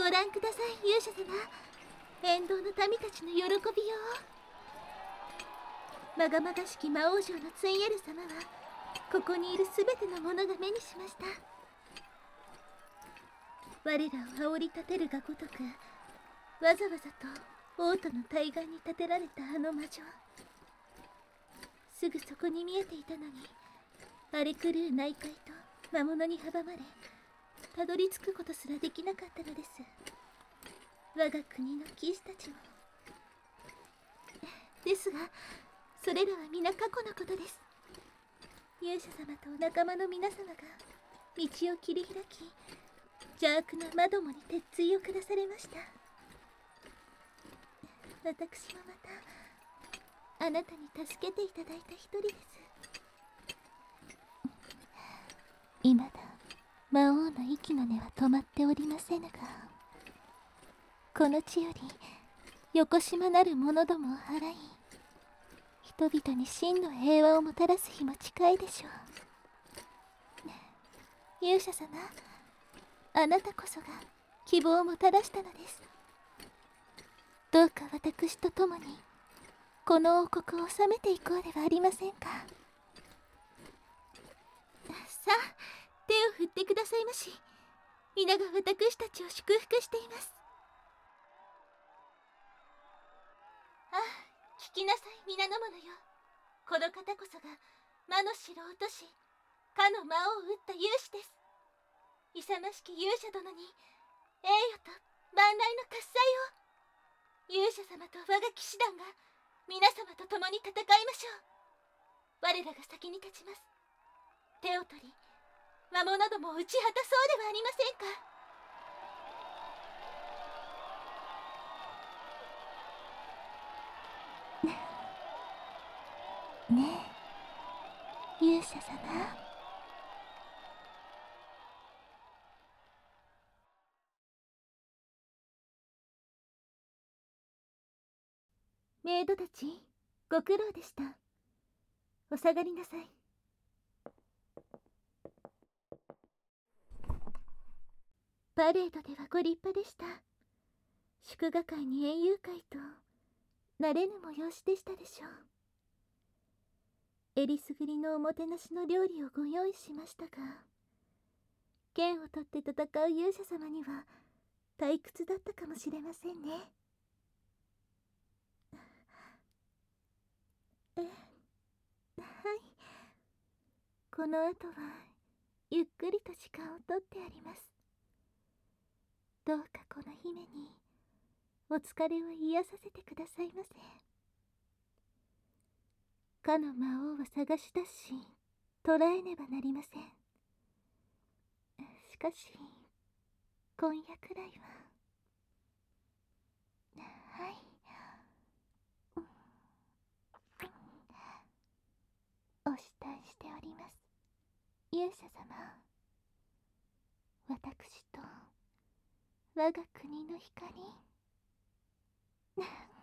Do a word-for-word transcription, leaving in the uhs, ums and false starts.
覧ください、勇者様。沿道の民たちの喜びよう。まがまがしき魔王城のツイエル様はここにいるすべてのものが目にしました。我らを煽り立てるがごとく、わざわざと王都の対岸に建てられたあの魔女、すぐそこに見えていたのに、荒れ狂う内海と魔物に阻まれ、たどり着くことすらできなかったのです。我が国の騎士たちも。ですが、それらは皆過去のことです。勇者様とお仲間の皆様が道を切り開き、邪悪な魔どもに鉄槌を下されました。私もまたあなたに助けていただいた一人です。未だ魔王の息の根は止まっておりませぬが、この地よりよこしまなる者どもを払い、人々に真の平和をもたらす日も近いでしょう。勇者様、あなたこそが希望をもたらしたのです。どうか私と共にこの王国を治めていこうではありませんか。さあ、手を振ってくださいまし。皆が私たちを祝福しています。ああ、聞きなさい、皆の者よ。この方こそが魔の城を落とし、かの魔王を撃った勇士です。勇ましき勇者殿に栄誉と万来の喝采を。勇者様と我が騎士団が皆様と共に戦いましょう。我らが先に立ちます。手を取り、魔物どもを打ち果たそうではありませんか。ねえ、勇者様。メイドたち、ご苦労でした。お下がりなさい。パレードではご立派でした。祝賀会に園遊会と慣れぬ催しでしたでしょう。えりすぐりのおもてなしの料理をご用意しましたが、剣を取って戦う勇者様には退屈だったかもしれませんね。え、はい。この後はゆっくりと時間をとってあります。どうかこの姫にお疲れを癒させてくださいませ。かの魔王を探し出し捕らえねばなりません。しかし今夜くらいは。はい。お慕いしております、勇者様。私と我が国の光